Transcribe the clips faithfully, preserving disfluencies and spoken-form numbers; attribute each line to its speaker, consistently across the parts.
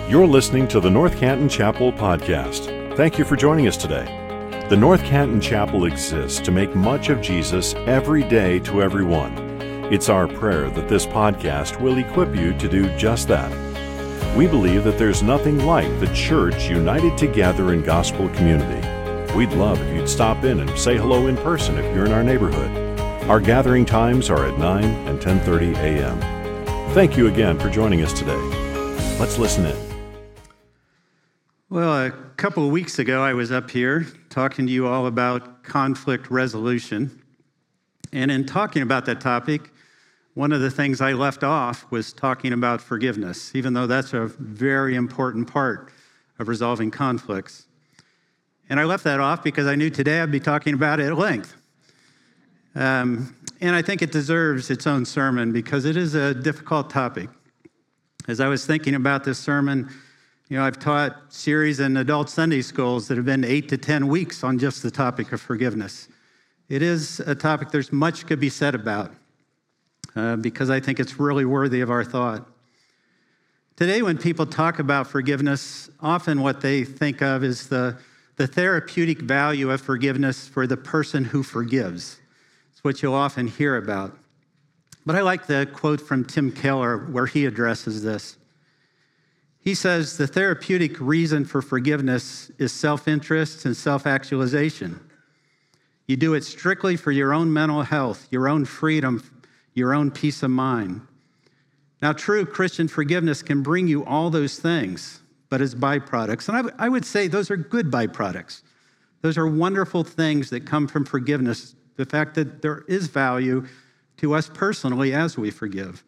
Speaker 1: You're listening to the North Canton Chapel podcast. Thank you for joining us today. The North Canton Chapel exists to make much of Jesus every day to everyone. It's our prayer that this podcast will equip you to do just that. We believe that there's nothing like the church united together in gospel community. We'd love if you'd stop in and say hello in person if you're in our neighborhood. Our gathering times are at nine and ten thirty a.m. Thank you again for joining us today. Let's listen in.
Speaker 2: Well, a couple of weeks ago, I was up here talking to you all about conflict resolution. And in talking about that topic, one of the things I left off was talking about forgiveness, even though that's a very important part of resolving conflicts. And I left that off because I knew today I'd be talking about it at length. Um, and I think it deserves its own sermon because it is a difficult topic. As I was thinking about this sermon, you know, I've taught series in adult Sunday schools that have been eight to ten weeks on just the topic of forgiveness. It is a topic there's much could be said about uh, because I think it's really worthy of our thought. Today, when people talk about forgiveness, often what they think of is the, the therapeutic value of forgiveness for the person who forgives. It's what you'll often hear about. But I like the quote from Tim Keller where he addresses this. He says, the therapeutic reason for forgiveness is self-interest and self-actualization. You do it strictly for your own mental health, your own freedom, your own peace of mind. Now, true Christian forgiveness can bring you all those things, but as byproducts. And I, w- I would say those are good byproducts. Those are wonderful things that come from forgiveness, the fact that there is value to us personally as we forgive.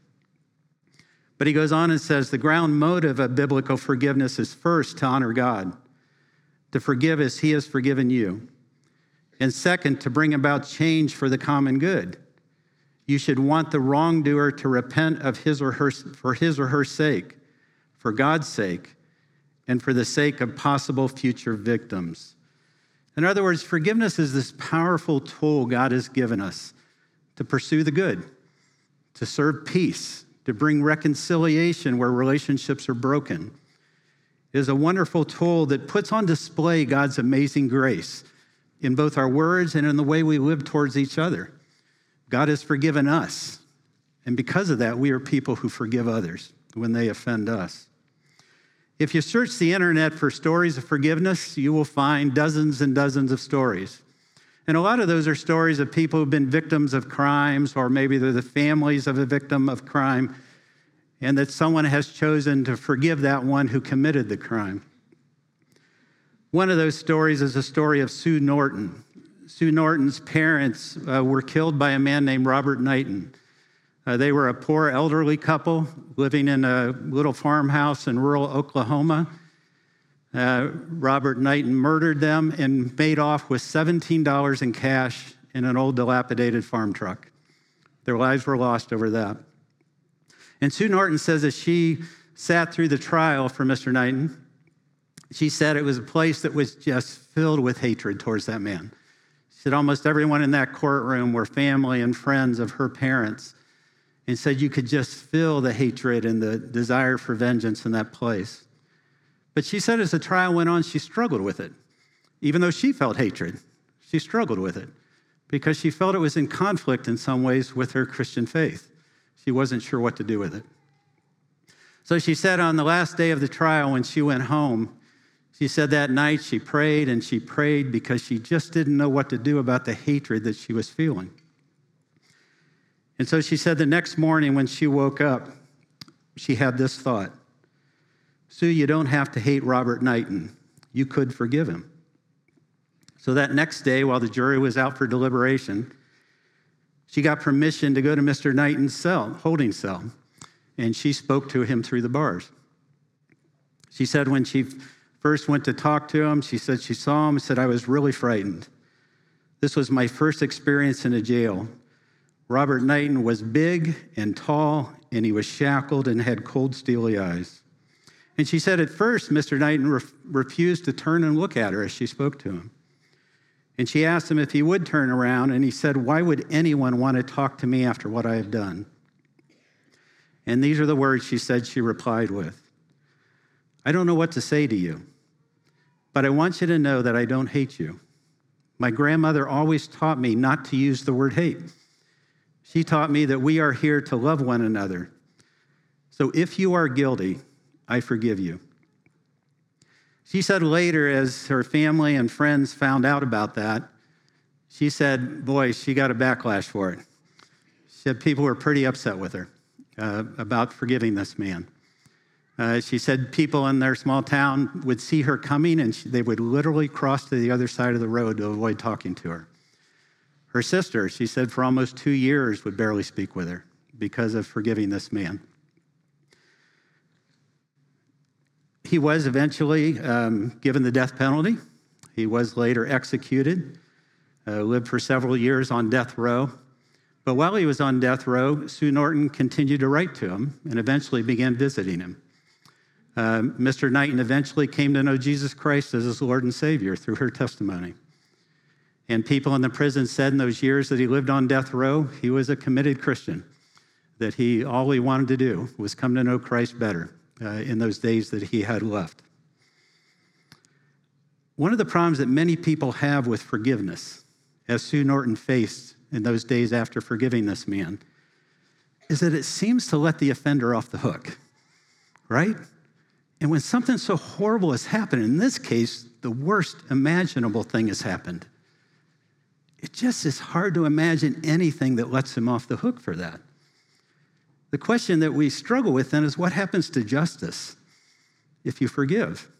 Speaker 2: But he goes on and says, the ground motive of biblical forgiveness is first to honor God, to forgive as he has forgiven you. And second, to bring about change for the common good. You should want the wrongdoer to repent of his or her, for his or her sake, for God's sake, and for the sake of possible future victims. In other words, forgiveness is this powerful tool God has given us to pursue the good, to serve peace, to bring reconciliation where relationships are broken. It is a wonderful tool that puts on display God's amazing grace in both our words and in the way we live towards each other. God has forgiven us, and because of that, we are people who forgive others when they offend us. If you search the internet for stories of forgiveness, you will find dozens and dozens of stories. And a lot of those are stories of people who've been victims of crimes, or maybe they're the families of a victim of crime, and that someone has chosen to forgive that one who committed the crime. One of those stories is a story of Sue Norton. Sue Norton's parents uh, were killed by a man named Robert Knighton. Uh, they were a poor elderly couple living in a little farmhouse in rural Oklahoma. Uh, Robert Knighton murdered them and made off with seventeen dollars in cash in an old dilapidated farm truck. Their lives were lost over that. And Sue Norton says as she sat through the trial for Mister Knighton, she said it was a place that was just filled with hatred towards that man. She said almost everyone in that courtroom were family and friends of her parents, and said you could just feel the hatred and the desire for vengeance in that place. But she said as the trial went on, she struggled with it. Even though she felt hatred, she struggled with it because she felt it was in conflict in some ways with her Christian faith. She wasn't sure what to do with it. So she said on the last day of the trial when she went home, she said that night she prayed and she prayed because she just didn't know what to do about the hatred that she was feeling. And so she said the next morning when she woke up, she had this thought. Sue, you don't have to hate Robert Knighton. You could forgive him. So that next day, while the jury was out for deliberation, she got permission to go to Mister Knighton's cell, holding cell, and she spoke to him through the bars. She said when she first went to talk to him, she said she saw him and said, I was really frightened. This was my first experience in a jail. Robert Knighton was big and tall, and he was shackled and had cold, steely eyes. And she said at first, Mister Knighton re- refused to turn and look at her as she spoke to him. And she asked him if he would turn around, and he said, why would anyone want to talk to me after what I have done? And these are the words she said she replied with. I don't know what to say to you, but I want you to know that I don't hate you. My grandmother always taught me not to use the word hate. She taught me that we are here to love one another. So if you are guilty, I forgive you. She said later, as her family and friends found out about that, she said, boy, she got a backlash for it. She said people were pretty upset with her uh, about forgiving this man. Uh, she said people in their small town would see her coming and she, they would literally cross to the other side of the road to avoid talking to her. Her sister, she said, for almost two years would barely speak with her because of forgiving this man. He was eventually um, given the death penalty. He was later executed, uh, lived for several years on death row. But while he was on death row, Sue Norton continued to write to him and eventually began visiting him. Uh, Mister Knighton eventually came to know Jesus Christ as his Lord and Savior through her testimony. And people in the prison said in those years that he lived on death row, he was a committed Christian, that he all he wanted to do was come to know Christ better uh, in those days that he had left. One of the problems that many people have with forgiveness, as Sue Norton faced in those days after forgiving this man, is that it seems to let the offender off the hook, right? And when something so horrible has happened, in this case, the worst imaginable thing has happened, it just is hard to imagine anything that lets him off the hook for that. The question that we struggle with then is what happens to justice if you forgive?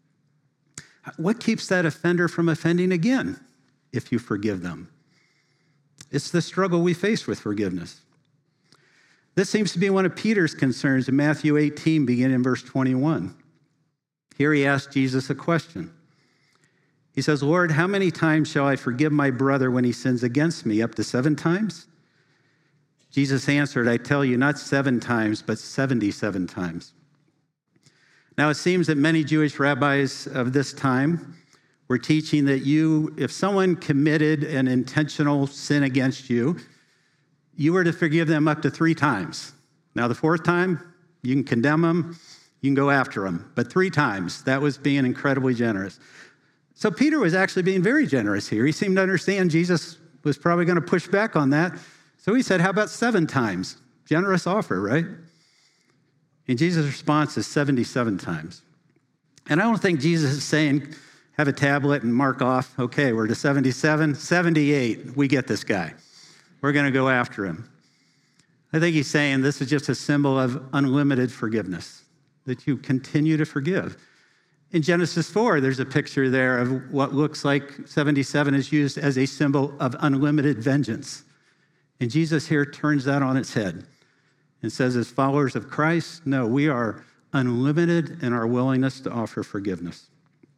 Speaker 2: What keeps that offender from offending again if you forgive them? It's the struggle we face with forgiveness. This seems to be one of Peter's concerns in Matthew eighteen, beginning in verse twenty-one. Here he asks Jesus a question. He says, Lord, how many times shall I forgive my brother when he sins against me? Up to seven times? Jesus answered, I tell you, not seven times, but seventy-seven times. Now, it seems that many Jewish rabbis of this time were teaching that you, if someone committed an intentional sin against you, you were to forgive them up to three times. Now, the fourth time, you can condemn them, you can go after them. But three times, that was being incredibly generous. So Peter was actually being very generous here. He seemed to understand Jesus was probably going to push back on that. So he said, how about seven times? Generous offer, right? And Jesus' response is seventy-seven times. And I don't think Jesus is saying, have a tablet and mark off, okay, we're to seventy-seven, seventy-eight, we get this guy. We're going to go after him. I think he's saying this is just a symbol of unlimited forgiveness, that you continue to forgive. In Genesis four, there's a picture there of what looks like seventy-seven is used as a symbol of unlimited vengeance. And Jesus here turns that on its head and says, as followers of Christ, no, we are unlimited in our willingness to offer forgiveness.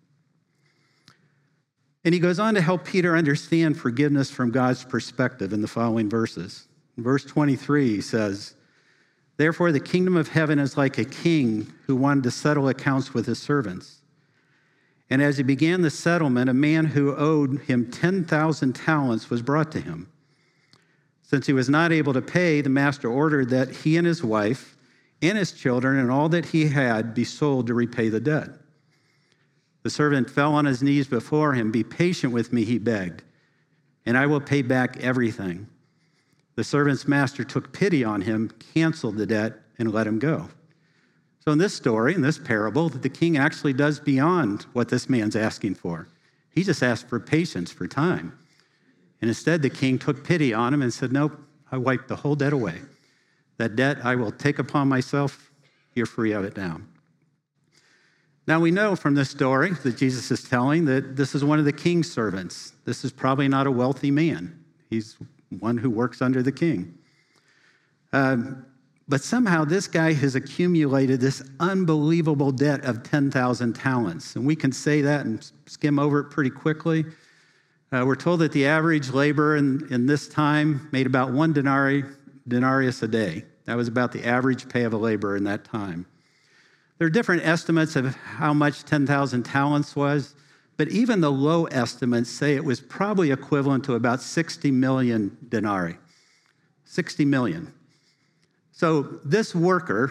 Speaker 2: And he goes on to help Peter understand forgiveness from God's perspective in the following verses. In verse twenty-three, he says, therefore, the kingdom of heaven is like a king who wanted to settle accounts with his servants. And as he began the settlement, a man who owed him ten thousand talents was brought to him. Since he was not able to pay, the master ordered that he and his wife and his children and all that he had be sold to repay the debt. The servant fell on his knees before him. Be patient with me, he begged, and I will pay back everything. The servant's master took pity on him, canceled the debt, and let him go. So in this story, in this parable, the king actually does beyond what this man's asking for. He just asked for patience, for time. And instead, the king took pity on him and said, nope, I wiped the whole debt away. That debt I will take upon myself. You're free of it now. Now we know from this story that Jesus is telling that this is one of the king's servants. This is probably not a wealthy man. He's one who works under the king. Um, but somehow this guy has accumulated this unbelievable debt of ten thousand talents. And we can say that and skim over it pretty quickly. Uh, we're told that the average laborer in, in this time made about one denari, denarius a day. That was about the average pay of a laborer in that time. There are different estimates of how much ten thousand talents was, but even the low estimates say it was probably equivalent to about sixty million denarii. sixty million. So this worker,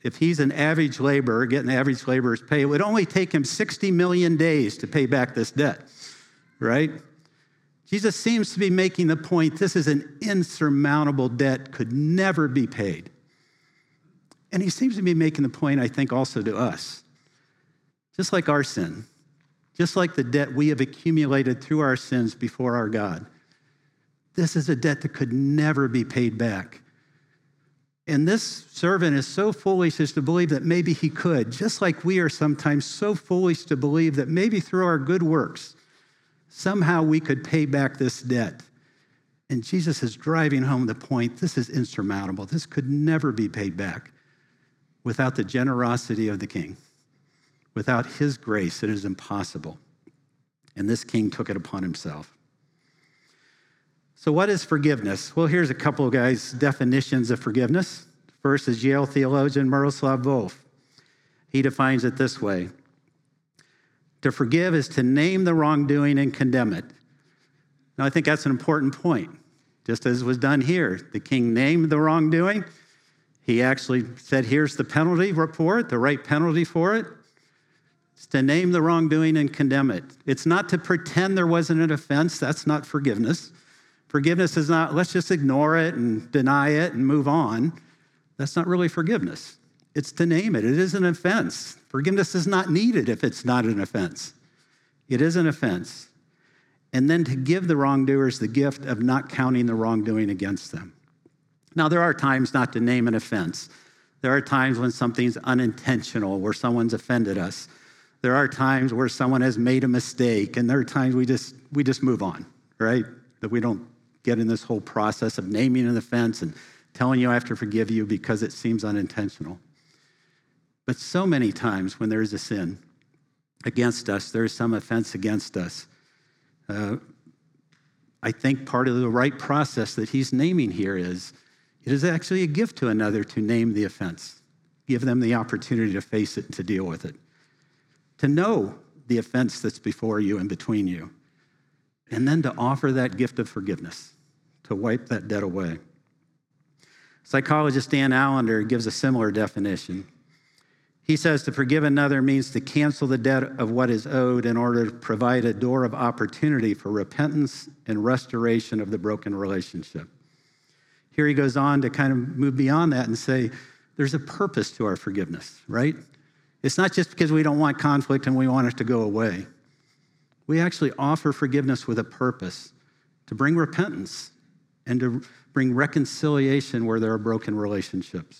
Speaker 2: if he's an average laborer, getting average laborer's pay, it would only take him sixty million days to pay back this debt, right? Jesus seems to be making the point this is an insurmountable debt, could never be paid. And he seems to be making the point, I think, also to us. Just like our sin, just like the debt we have accumulated through our sins before our God, this is a debt that could never be paid back. And this servant is so foolish as to believe that maybe he could, just like we are sometimes so foolish to believe that maybe through our good works, somehow we could pay back this debt. And Jesus is driving home the point, this is insurmountable. This could never be paid back without the generosity of the king. Without his grace, it is impossible. And this king took it upon himself. So what is forgiveness? Well, here's a couple of guys' definitions of forgiveness. First is Yale theologian Miroslav Volf. He defines it this way. To forgive is to name the wrongdoing and condemn it. Now, I think that's an important point. Just as was done here, the king named the wrongdoing. He actually said, here's the penalty for it, the right penalty for it. It's to name the wrongdoing and condemn it. It's not to pretend there wasn't an offense. That's not forgiveness. Forgiveness is not, let's just ignore it and deny it and move on. That's not really forgiveness. It's to name it. It is an offense. Forgiveness is not needed if it's not an offense. It is an offense. And then to give the wrongdoers the gift of not counting the wrongdoing against them. Now, there are times not to name an offense. There are times when something's unintentional, where someone's offended us. There are times where someone has made a mistake, and there are times we just we just move on, right? That we don't get in this whole process of naming an offense and telling you I have to forgive you because it seems unintentional. But so many times when there is a sin against us, there is some offense against us. Uh, I think part of the right process that he's naming here is it is actually a gift to another to name the offense, give them the opportunity to face it and to deal with it, to know the offense that's before you and between you, and then to offer that gift of forgiveness, to wipe that debt away. Psychologist Dan Allender gives a similar definition. He says to forgive another means to cancel the debt of what is owed in order to provide a door of opportunity for repentance and restoration of the broken relationship. Here he goes on to kind of move beyond that and say, there's a purpose to our forgiveness, right? It's not just because we don't want conflict and we want it to go away. We actually offer forgiveness with a purpose, to bring repentance and to bring reconciliation where there are broken relationships.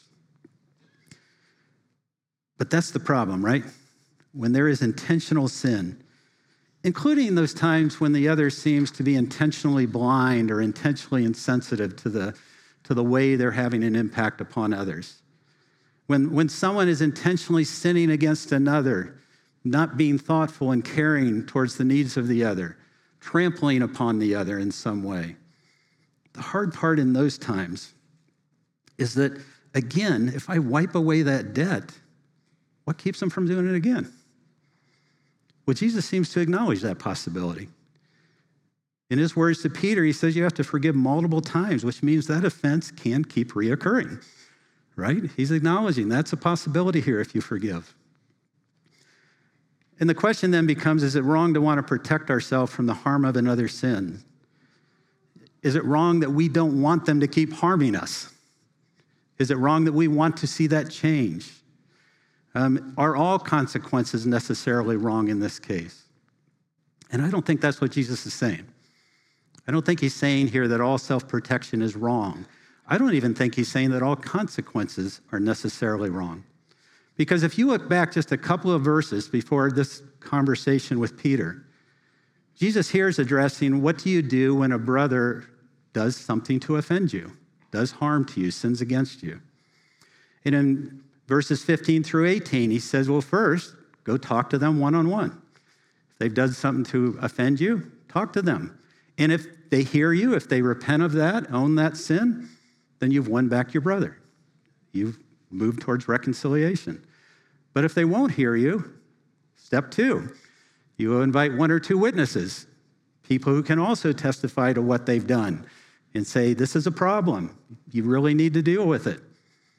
Speaker 2: But that's the problem, right? When there is intentional sin, including those times when the other seems to be intentionally blind or intentionally insensitive to the, to the way they're having an impact upon others. When, when someone is intentionally sinning against another, not being thoughtful and caring towards the needs of the other, trampling upon the other in some way. The hard part in those times is that, again, if I wipe away that debt, what keeps them from doing it again? Well, Jesus seems to acknowledge that possibility. In his words to Peter, he says you have to forgive multiple times, which means that offense can keep reoccurring, right? He's acknowledging that's a possibility here if you forgive. And the question then becomes, is it wrong to want to protect ourselves from the harm of another sin? Is it wrong that we don't want them to keep harming us? Is it wrong that we want to see that change? Um, are all consequences necessarily wrong in this case? And I don't think that's what Jesus is saying. I don't think he's saying here that all self-protection is wrong. I don't even think he's saying that all consequences are necessarily wrong. Because if you look back just a couple of verses before this conversation with Peter, Jesus here is addressing what do you do when a brother does something to offend you, does harm to you, sins against you. And in verses fifteen through eighteen, he says, well, first, go talk to them one-on-one. If they've done something to offend you, talk to them. And if they hear you, if they repent of that, own that sin, then you've won back your brother. You've moved towards reconciliation. But if they won't hear you, step two, you will invite one or two witnesses, people who can also testify to what they've done and say, this is a problem. You really need to deal with it.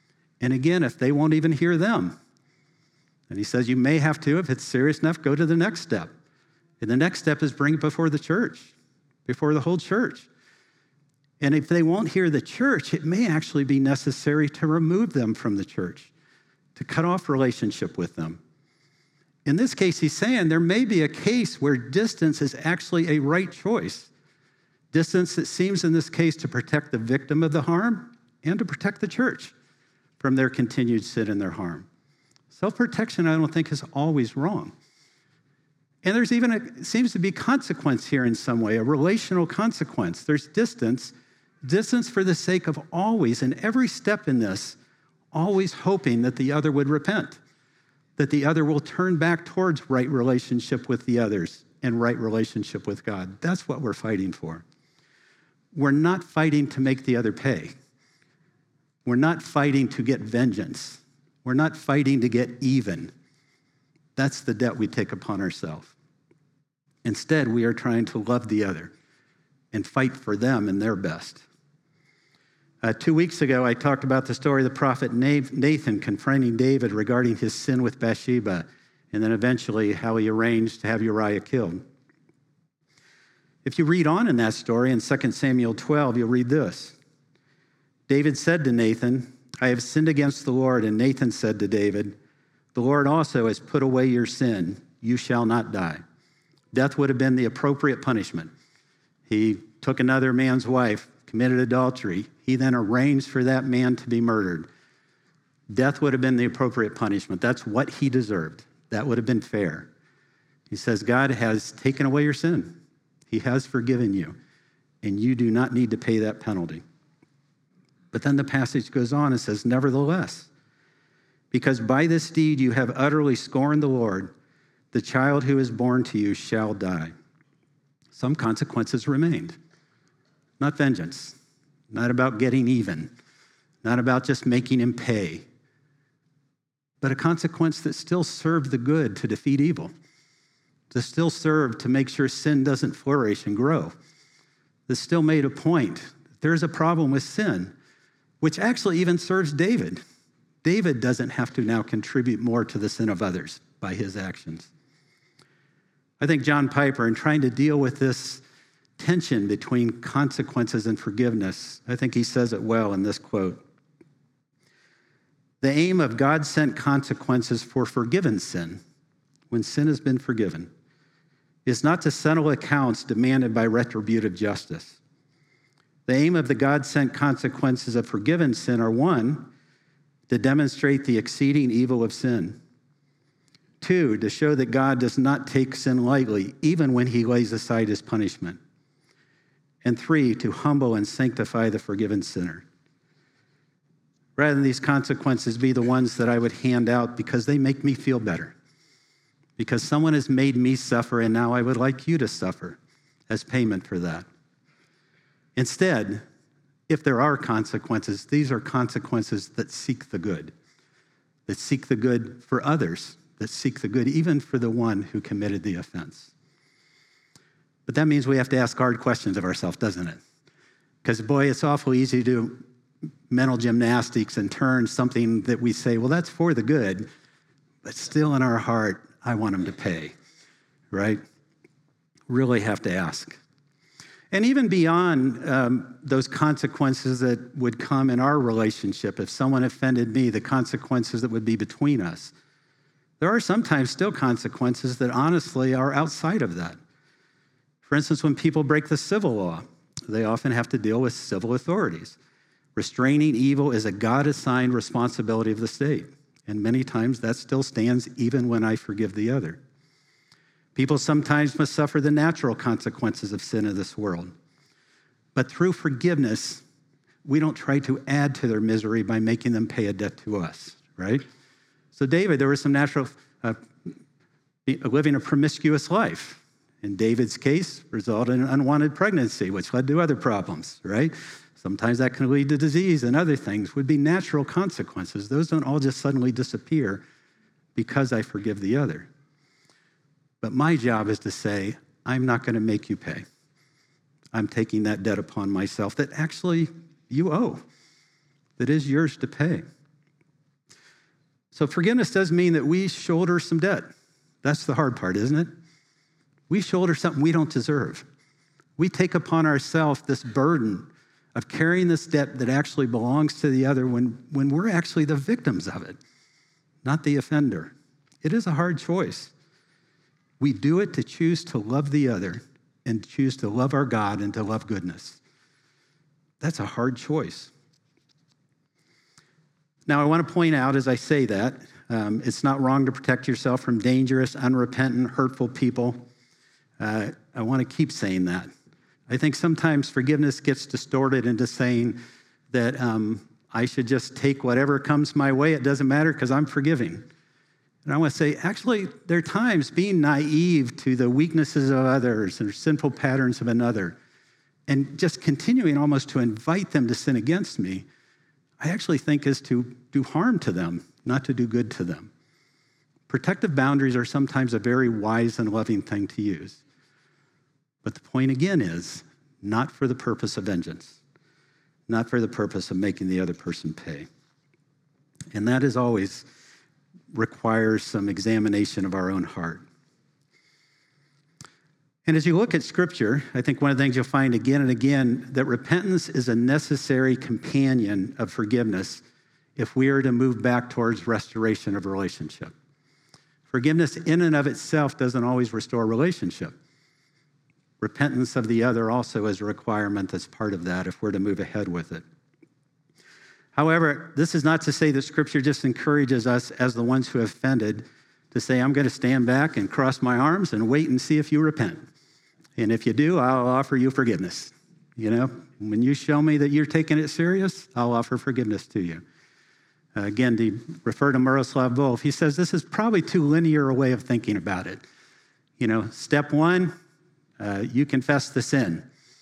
Speaker 2: And again, if they won't even hear them. And he says, you may have to, if it's serious enough, go to the next step. And the next step is bring it before the church, before the whole church. And if they won't hear the church, it may actually be necessary to remove them from the church, to cut off relationship with them. In this case, he's saying there may be a case where distance is actually a right choice. Distance that seems in this case to protect the victim of the harm and to protect the church from their continued sin and their harm. Self-protection, I don't think, is always wrong. And there's even, a, it seems to be consequence here in some way, a relational consequence. There's distance, distance for the sake of always, in every step in this, always hoping that the other would repent, that the other will turn back towards right relationship with the others and right relationship with God. That's what we're fighting for. We're not fighting to make the other pay. We're not fighting to get vengeance. We're not fighting to get even. That's the debt we take upon ourselves. Instead, we are trying to love the other and fight for them and their best. Uh, two weeks ago, I talked about the story of the prophet Nathan confronting David regarding his sin with Bathsheba, and then eventually how he arranged to have Uriah killed. If you read on in that story in Second Samuel twelve, you'll read this. David said to Nathan, I have sinned against the Lord, and Nathan said to David, the Lord also has put away your sin. You shall not die. Death would have been the appropriate punishment. He took another man's wife, committed adultery. He then arranged for that man to be murdered. Death would have been the appropriate punishment. That's what he deserved. That would have been fair. He says, God has taken away your sin. He has forgiven you, and you do not need to pay that penalty. But then the passage goes on and says, nevertheless, because by this deed you have utterly scorned the Lord, the child who is born to you shall die. Some consequences remained. Not vengeance, not about getting even, not about just making him pay, but a consequence that still served the good to defeat evil, to still serve to make sure sin doesn't flourish and grow. That still made a point. There's a problem with sin, which actually even serves David. David doesn't have to now contribute more to the sin of others by his actions. I think John Piper, in trying to deal with this tension between consequences and forgiveness, I think he says it well in this quote. The aim of God-sent consequences for forgiven sin, when sin has been forgiven, is not to settle accounts demanded by retributive justice. The aim of the God-sent consequences of forgiven sin are, one, to demonstrate the exceeding evil of sin. Two, to show that God does not take sin lightly, even when he lays aside his punishment. And three, to humble and sanctify the forgiven sinner. Rather than these consequences be the ones that I would hand out because they make me feel better, because someone has made me suffer and now I would like you to suffer as payment for that. Instead, if there are consequences, these are consequences that seek the good, that seek the good for others, that seek the good even for the one who committed the offense. But that means we have to ask hard questions of ourselves, doesn't it? Because, boy, it's awful easy to do mental gymnastics and turn something that we say, well, that's for the good, but still in our heart, I want him to pay, right? Really have to ask. And even beyond um, those consequences that would come in our relationship, if someone offended me, the consequences that would be between us, there are sometimes still consequences that honestly are outside of that. For instance, when people break the civil law, they often have to deal with civil authorities. Restraining evil is a God-assigned responsibility of the state, and many times that still stands even when I forgive the other. People sometimes must suffer the natural consequences of sin in this world. But through forgiveness, we don't try to add to their misery by making them pay a debt to us, right? So David, there was some natural, uh, living a promiscuous life. In David's case, resulted in an unwanted pregnancy, which led to other problems, right? Sometimes that can lead to disease and other things, would be natural consequences. Those don't all just suddenly disappear because I forgive the other. But my job is to say, I'm not going to make you pay. I'm taking that debt upon myself that actually you owe, that is yours to pay. So forgiveness does mean that we shoulder some debt. That's the hard part, isn't it? We shoulder something we don't deserve. We take upon ourselves this burden of carrying this debt that actually belongs to the other when, when we're actually the victims of it, not the offender. It is a hard choice. We do it to choose to love the other and choose to love our God and to love goodness. That's a hard choice. Now, I want to point out as I say that, um, it's not wrong to protect yourself from dangerous, unrepentant, hurtful people. Uh, I want to keep saying that. I think sometimes forgiveness gets distorted into saying that um, I should just take whatever comes my way. It doesn't matter because I'm forgiving. And I want to say, actually, there are times being naive to the weaknesses of others or sinful patterns of another and just continuing almost to invite them to sin against me, I actually think is to do harm to them, not to do good to them. Protective boundaries are sometimes a very wise and loving thing to use. But the point again is not for the purpose of vengeance, not for the purpose of making the other person pay. And that is always requires some examination of our own heart. And as you look at Scripture, I think one of the things you'll find again and again that repentance is a necessary companion of forgiveness if we are to move back towards restoration of a relationship. Forgiveness in and of itself doesn't always restore relationship. Repentance of the other also is a requirement that's part of that if we're to move ahead with it. However, this is not to say that Scripture just encourages us as the ones who have offended to say, I'm going to stand back and cross my arms and wait and see if you repent. And if you do, I'll offer you forgiveness. You know, when you show me that you're taking it serious, I'll offer forgiveness to you. Uh, again, to refer to Miroslav Volf, he says this is probably too linear a way of thinking about it. You know, step one, uh, you confess the sin.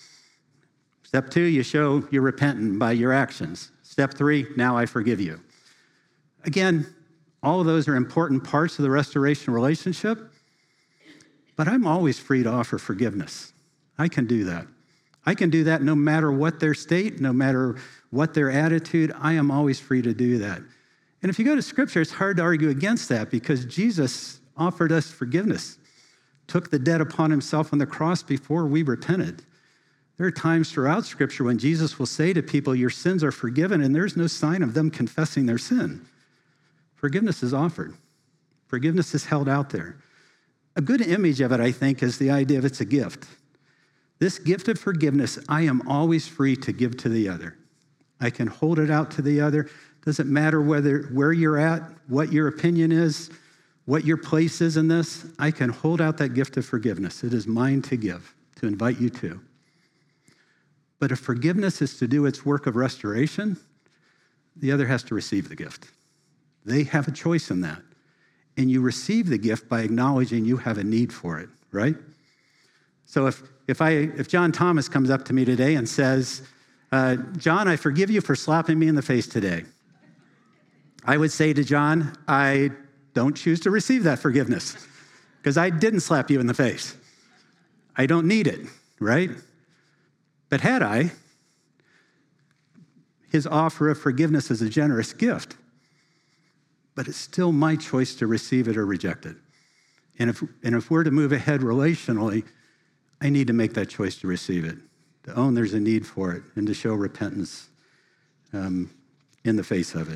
Speaker 2: Step two, you show you're repentant by your actions. Step three, now I forgive you. Again, all of those are important parts of the restoration relationship, but I'm always free to offer forgiveness. I can do that. I can do that no matter what their state, no matter what their attitude. I am always free to do that. And if you go to Scripture, it's hard to argue against that because Jesus offered us forgiveness, took the debt upon himself on the cross before we repented. There are times throughout Scripture when Jesus will say to people, your sins are forgiven, and there's no sign of them confessing their sin. Forgiveness is offered. Forgiveness is held out there. A good image of it, I think, is the idea of it's a gift. This gift of forgiveness, I am always free to give to the other. I can hold it out to the other. Doesn't matter whether where you're at, what your opinion is, what your place is in this. I can hold out that gift of forgiveness. It is mine to give, to invite you to. But if forgiveness is to do its work of restoration, the other has to receive the gift. They have a choice in that. And you receive the gift by acknowledging you have a need for it, right? So if if I if John Thomas comes up to me today and says, uh, John, I forgive you for slapping me in the face today, I would say to John, I don't choose to receive that forgiveness because I didn't slap you in the face. I don't need it, right? But had I, his offer of forgiveness is a generous gift. But it's still my choice to receive it or reject it. And if, and if we're to move ahead relationally, I need to make that choice to receive it, to own there's a need for it, and to show repentance um, in the face of it.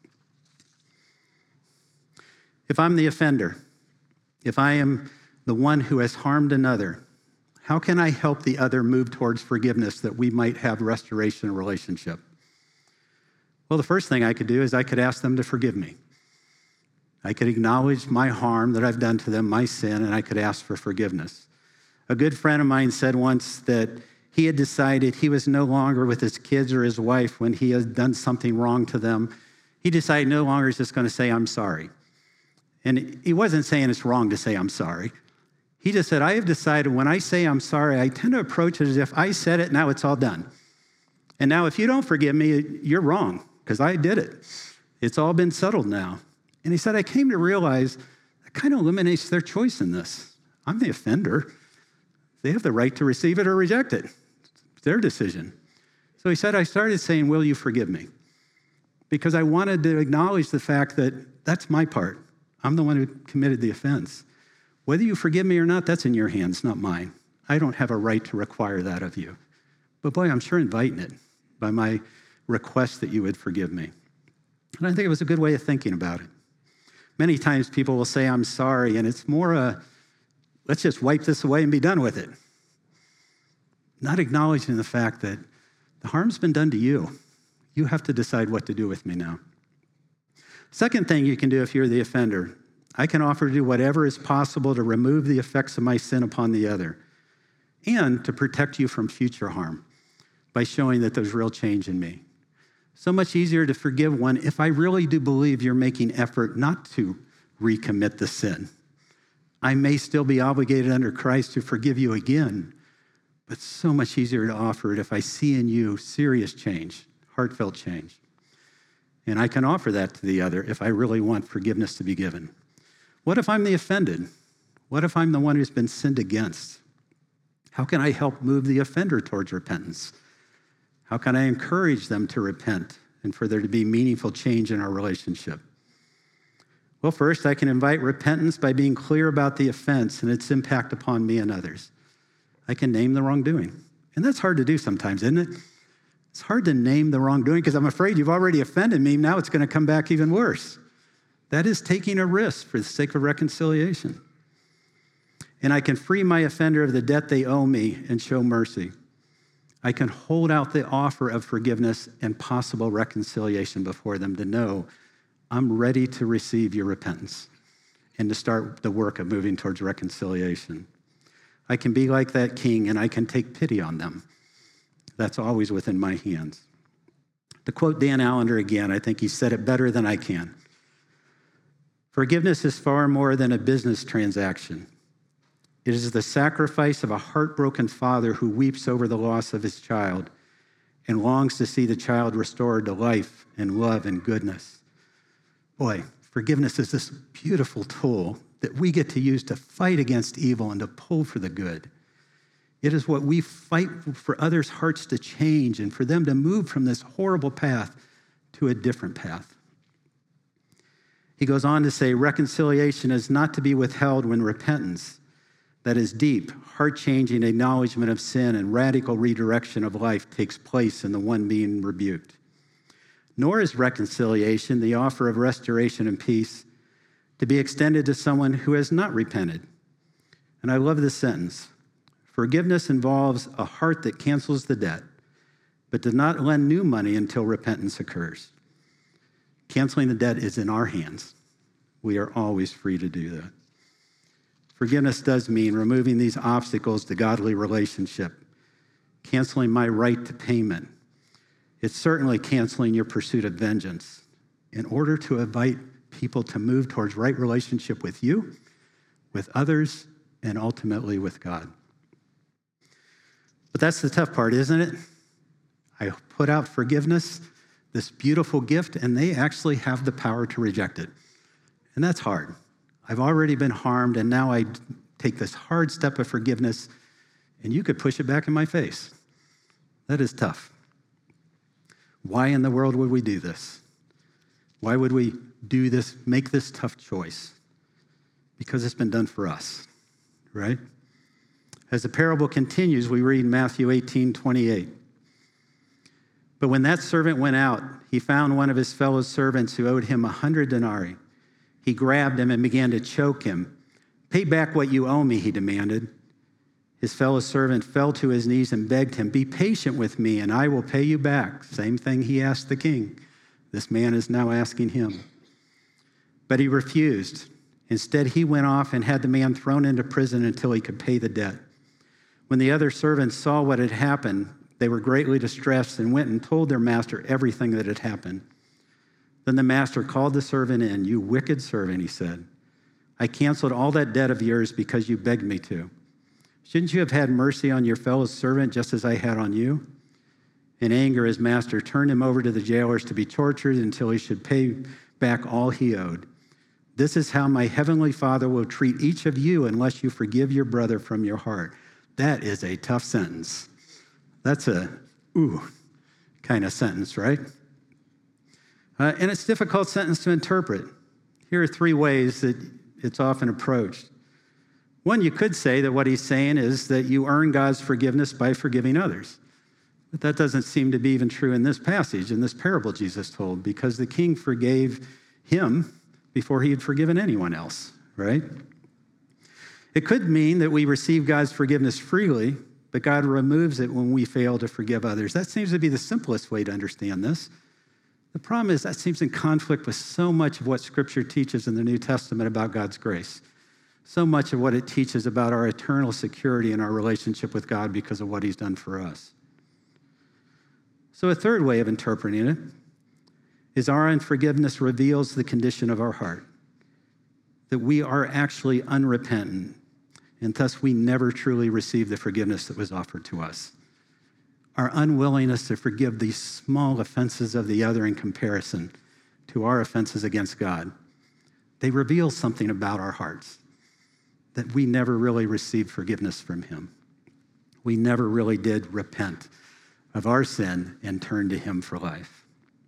Speaker 2: If I'm the offender, if I am the one who has harmed another, how can I help the other move towards forgiveness that we might have restoration in a relationship? Well, the first thing I could do is I could ask them to forgive me. I could acknowledge my harm that I've done to them, my sin, and I could ask for forgiveness. A good friend of mine said once that he had decided he was no longer with his kids or his wife when he had done something wrong to them. He decided no longer he's just going to say, I'm sorry. And he wasn't saying it's wrong to say I'm sorry. He just said, I have decided when I say I'm sorry, I tend to approach it as if I said it, now it's all done. And now if you don't forgive me, you're wrong because I did it. It's all been settled now. And he said, I came to realize that kind of eliminates their choice in this. I'm the offender. They have the right to receive it or reject it. It's their decision. So he said, I started saying, will you forgive me? Because I wanted to acknowledge the fact that That's my part. I'm the one who committed the offense. Whether you forgive me or not, that's in your hands, not mine. I don't have a right to require that of you. But boy, I'm sure inviting it by my request that you would forgive me. And I think it was a good way of thinking about it. Many times people will say, I'm sorry, and it's more a, let's just wipe this away and be done with it. Not acknowledging the fact that the harm's been done to you. You have to decide what to do with me now. Second thing you can do if you're the offender, I can offer to do whatever is possible to remove the effects of my sin upon the other and to protect you from future harm by showing that there's real change in me. So much easier to forgive one if I really do believe you're making effort not to recommit the sin. I may still be obligated under Christ to forgive you again, but so much easier to offer it if I see in you serious change, heartfelt change. And I can offer that to the other if I really want forgiveness to be given. What if I'm the offended? What if I'm the one who's been sinned against? How can I help move the offender towards repentance? How can I encourage them to repent and for there to be meaningful change in our relationship? Well, first, I can invite repentance by being clear about the offense and its impact upon me and others. I can name the wrongdoing. And that's hard to do sometimes, isn't it? It's hard to name the wrongdoing because I'm afraid you've already offended me. Now it's going to come back even worse. That is taking a risk for the sake of reconciliation. And I can free my offender of the debt they owe me and show mercy. I can hold out the offer of forgiveness and possible reconciliation before them to know I'm ready to receive your repentance and to start the work of moving towards reconciliation. I can be like that king and I can take pity on them. That's always within my hands. To quote Dan Allender again, I think he said it better than I can. Forgiveness is far more than a business transaction. It is the sacrifice of a heartbroken father who weeps over the loss of his child and longs to see the child restored to life and love and goodness. Boy, forgiveness is this beautiful tool that we get to use to fight against evil and to pull for the good. It is what we fight for others' hearts to change and for them to move from this horrible path to a different path. He goes on to say, reconciliation is not to be withheld when repentance, that is deep, heart-changing acknowledgement of sin and radical redirection of life takes place in the one being rebuked. Nor is reconciliation, the offer of restoration and peace, to be extended to someone who has not repented. And I love this sentence. Forgiveness involves a heart that cancels the debt, but does not lend new money until repentance occurs. Canceling the debt is in our hands. We are always free to do that. Forgiveness does mean removing these obstacles to godly relationship, canceling my right to payment. It's certainly canceling your pursuit of vengeance in order to invite people to move towards right relationship with you, with others, and ultimately with God. But that's the tough part, isn't it? I put out forgiveness, this beautiful gift, and they actually have the power to reject it. And that's hard. I've already been harmed, and now I take this hard step of forgiveness, and you could push it back in my face. That is tough. Why in the world would we do this? Why would we do this, make this tough choice? Because it's been done for us, right? As the parable continues, we read Matthew eighteen twenty-eight. But when that servant went out, he found one of his fellow servants who owed him a hundred denarii. He grabbed him and began to choke him. Pay back what you owe me, he demanded. His fellow servant fell to his knees and begged him, be patient with me and I will pay you back. Same thing he asked the king. This man is now asking him. But he refused. Instead, he went off and had the man thrown into prison until he could pay the debt. When the other servants saw what had happened, they were greatly distressed and went and told their master everything that had happened. Then the master called the servant in. You wicked servant, he said. I canceled all that debt of yours because you begged me to. Shouldn't you have had mercy on your fellow servant just as I had on you? In anger, his master turned him over to the jailers to be tortured until he should pay back all he owed. This is how my heavenly Father will treat each of you unless you forgive your brother from your heart. That is a tough sentence. That's a, ooh, kind of sentence, right? Uh, and it's a difficult sentence to interpret. Here are three ways that it's often approached. One, you could say that what he's saying is that you earn God's forgiveness by forgiving others. But that doesn't seem to be even true in this passage, in this parable Jesus told, because the king forgave him before he had forgiven anyone else, right? It could mean that we receive God's forgiveness freely, but God removes it when we fail to forgive others. That seems to be the simplest way to understand this. The problem is that seems in conflict with so much of what Scripture teaches in the New Testament about God's grace. So much of what it teaches about our eternal security in our relationship with God because of what he's done for us. So a third way of interpreting it is our unforgiveness reveals the condition of our heart, that we are actually unrepentant, and thus we never truly receive the forgiveness that was offered to us. Our unwillingness to forgive these small offenses of the other in comparison to our offenses against God, they reveal something about our hearts, that we never really received forgiveness from him. We never really did repent of our sin and turn to him for life.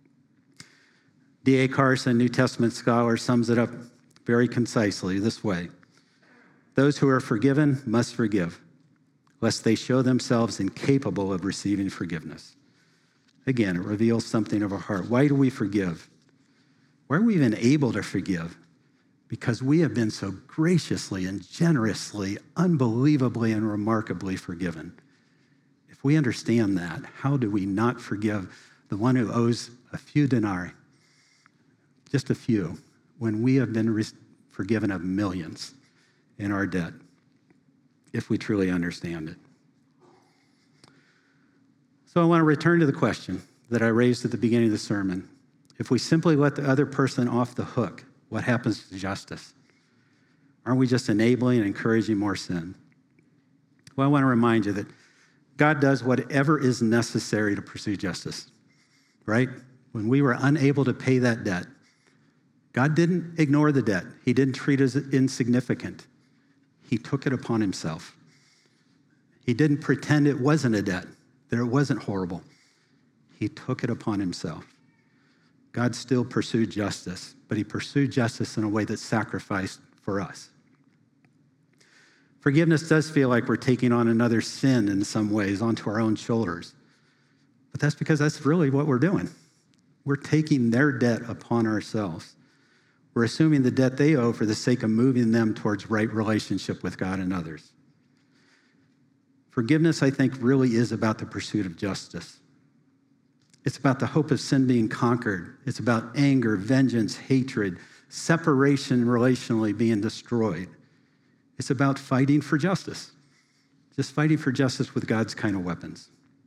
Speaker 2: D A Carson, New Testament scholar, sums it up very concisely this way. Those who are forgiven must forgive, lest they show themselves incapable of receiving forgiveness. Again, it reveals something of our heart. Why do we forgive? Why are we even able to forgive? Because we have been so graciously and generously, unbelievably and remarkably forgiven. If we understand that, how do we not forgive the one who owes a few denarii, just a few, when we have been re- forgiven of millions in our debt, if we truly understand it? So I want to return to the question that I raised at the beginning of the sermon. If we simply let the other person off the hook, what happens to justice? Aren't we just enabling and encouraging more sin? Well, I want to remind you that God does whatever is necessary to pursue justice, right? When we were unable to pay that debt, God didn't ignore the debt. He didn't treat it as insignificant. He took it upon himself. He didn't pretend it wasn't a debt, that it wasn't horrible. He took it upon himself. God still pursued justice, but he pursued justice in a way that sacrificed for us. Forgiveness does feel like we're taking on another sin in some ways onto our own shoulders. But that's because that's really what we're doing. We're taking their debt upon ourselves. We're assuming the debt they owe for the sake of moving them towards right relationship with God and others. Forgiveness, I think, really is about the pursuit of justice. It's about the hope of sin being conquered. It's about anger, vengeance, hatred, separation relationally being destroyed. It's about fighting for justice, just fighting for justice with God's kind of weapons.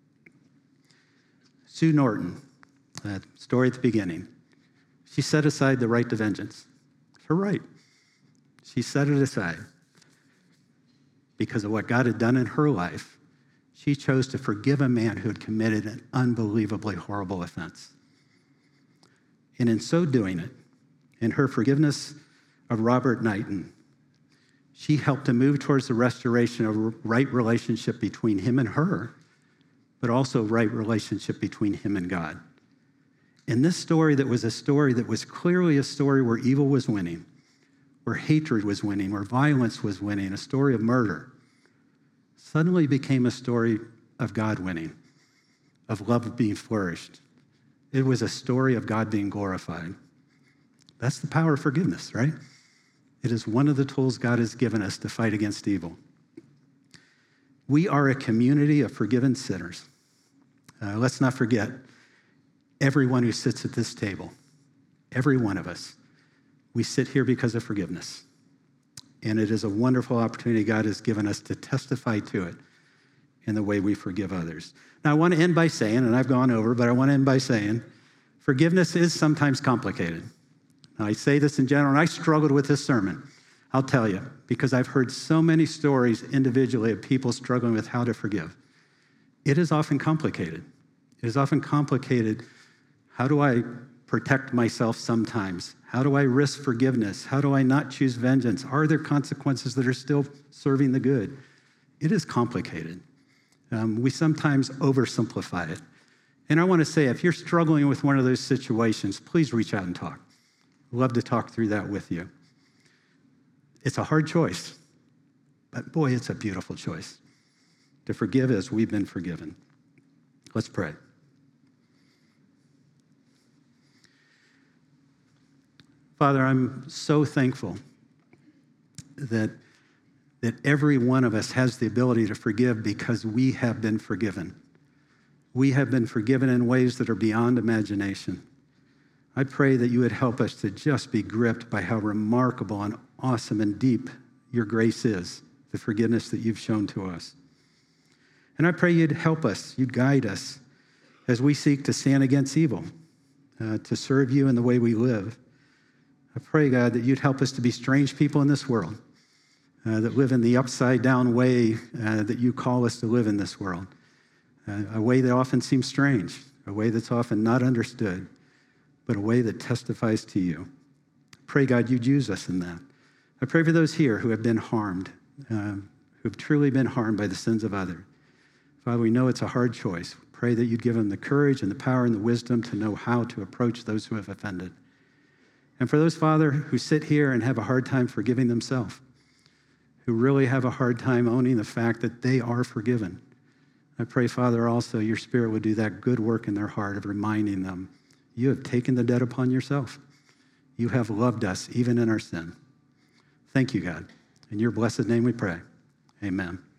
Speaker 2: Sue Norton, that story at the beginning, she set aside the right to vengeance. It's her right. She set it aside because of what God had done in her life. She chose to forgive a man who had committed an unbelievably horrible offense. And in so doing it, in her forgiveness of Robert Knighton, she helped to move towards the restoration of a right relationship between him and her, but also right relationship between him and God. In this story that was a story that was clearly a story where evil was winning, where hatred was winning, where violence was winning, a story of murder, suddenly became a story of God winning, of love being flourished. It was a story of God being glorified. That's the power of forgiveness, right? It is one of the tools God has given us to fight against evil. We are a community of forgiven sinners. Uh, let's not forget, everyone who sits at this table, every one of us, we sit here because of forgiveness. And it is a wonderful opportunity God has given us to testify to it in the way we forgive others. Now, I want to end by saying, and I've gone over, but I want to end by saying, forgiveness is sometimes complicated. Now, I say this in general, and I struggled with this sermon, I'll tell you, because I've heard so many stories individually of people struggling with how to forgive. It is often complicated. It is often complicated. How do I protect myself sometimes? How do I risk forgiveness? How do I not choose vengeance? Are there consequences that are still serving the good? It is complicated. Um, we sometimes oversimplify it. And I want to say, if you're struggling with one of those situations, please reach out and talk. love to talk through that with you. It's a hard choice, but boy, it's a beautiful choice to forgive as we've been forgiven. Let's pray. Father, I'm so thankful that, that every one of us has the ability to forgive because we have been forgiven. We have been forgiven in ways that are beyond imagination. I pray that you would help us to just be gripped by how remarkable and awesome and deep your grace is, the forgiveness that you've shown to us. And I pray you'd help us, you'd guide us as we seek to stand against evil, uh, to serve you in the way we live. I pray, God, that you'd help us to be strange people in this world, uh, that live in the upside-down way uh, that you call us to live in this world, uh, a way that often seems strange, a way that's often not understood, but a way that testifies to you. Pray, God, you'd use us in that. I pray for those here who have been harmed, uh, who have truly been harmed by the sins of others. Father, we know it's a hard choice. Pray that you'd give them the courage and the power and the wisdom to know how to approach those who have offended. And for those, Father, who sit here and have a hard time forgiving themselves, who really have a hard time owning the fact that they are forgiven, I pray, Father, also your Spirit would do that good work in their heart of reminding them, you have taken the debt upon yourself. You have loved us even in our sin. Thank you, God. In your blessed name we pray. Amen.